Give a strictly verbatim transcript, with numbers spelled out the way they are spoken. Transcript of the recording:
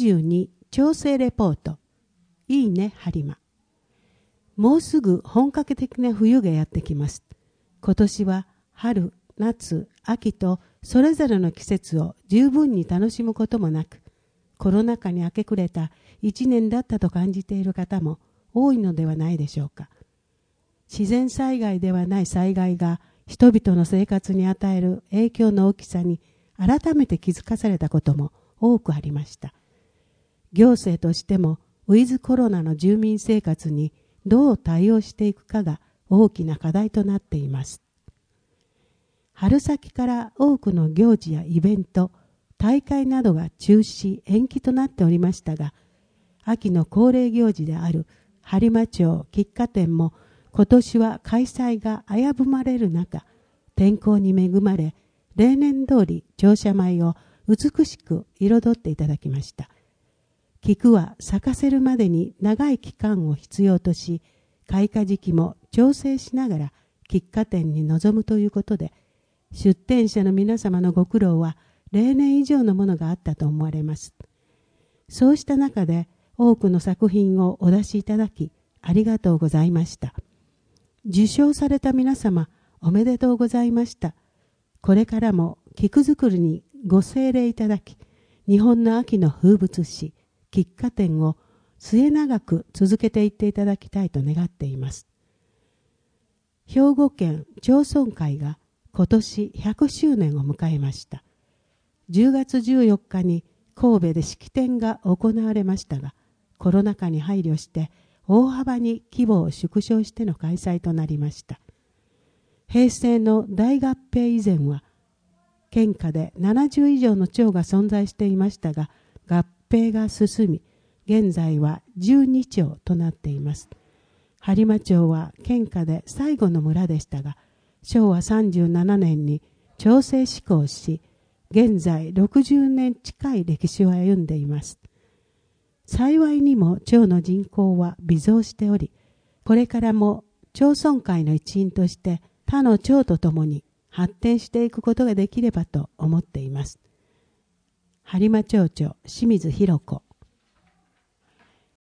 じゅうに調整レポート。いいね、播磨。もうすぐ本格的な冬がやってきます。今年は春、夏、秋とそれぞれの季節を十分に楽しむこともなく、コロナ禍に明け暮れた一年だったと感じている方も多いのではないでしょうか。自然災害ではない災害が人々の生活に与える影響の大きさに改めて気づかされたことも多くありました。行政としてもウィズコロナの住民生活にどう対応していくかが大きな課題となっています。春先から多くの行事やイベント、大会などが中止、延期となっておりましたが、秋の恒例行事である播磨町菊花展も今年は開催が危ぶまれる中、天候に恵まれ、例年通り庁舎前を美しく彩っていただきました。菊は咲かせるまでに長い期間を必要とし、開花時期も調整しながら菊花展に臨むということで、出展者の皆様のご苦労は例年以上のものがあったと思われます。そうした中で多くの作品をお出しいただき、ありがとうございました。受賞された皆様、おめでとうございました。これからも菊作りにご精励いただき、日本の秋の風物詩、菊花展を末永く続けていっていただきたいと願っています。兵庫県町村会が今年ひゃくしゅうねんを迎えました。じゅうがつじゅうよっかに神戸で式典が行われましたが、コロナ禍に配慮して大幅に規模を縮小しての開催となりました。平成の大合併以前は、県下でななじゅう以上の町が存在していましたが、合併が進み、現在はじゅうにちょうとなっています。播磨町は県下で最後の村でしたが、しょうわさんじゅうななねんに町制施行し、現在ろくじゅうねん近い歴史を歩んでいます。幸いにも町の人口は微増しており、これからも町村会の一員として他の町とともに発展していくことができればと思っています。播磨町長清水弘子。